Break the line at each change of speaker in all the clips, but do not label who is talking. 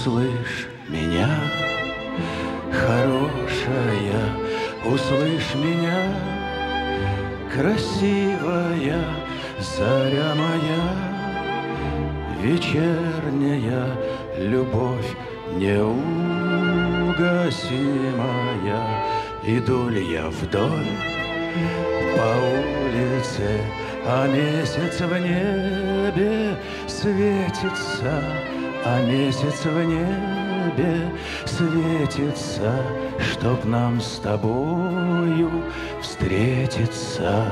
услышь меня, хорошая, услышь меня, красивая заря моя, вечерняя любовь неугасимая. Иду ли я вдоль по улице, а месяц в небе светится, а месяц в небе светится, чтоб нам с тобою встретиться.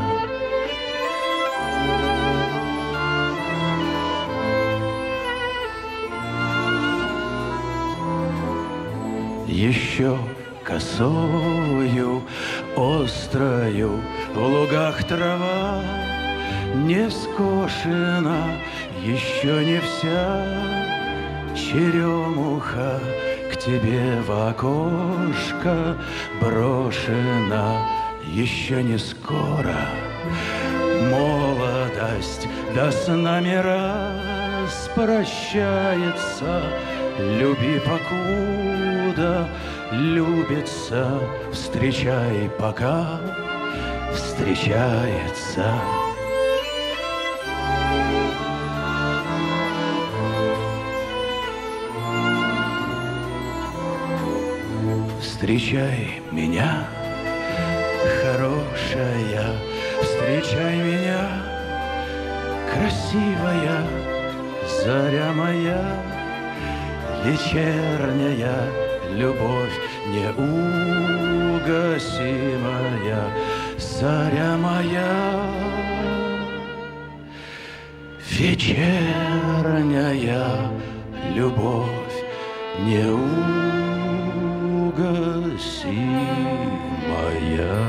Еще косою, острою в лугах трава не скошена, еще не вся черемуха к тебе в окошко брошена, еще не скоро молодость да с нами распрощается. Люби, покуда любится, встречай, пока встречается. Встречай меня, хорошая, встречай меня, красивая заря моя, вечерняя любовь неугасимая, заря моя, вечерняя любовь неугасимая.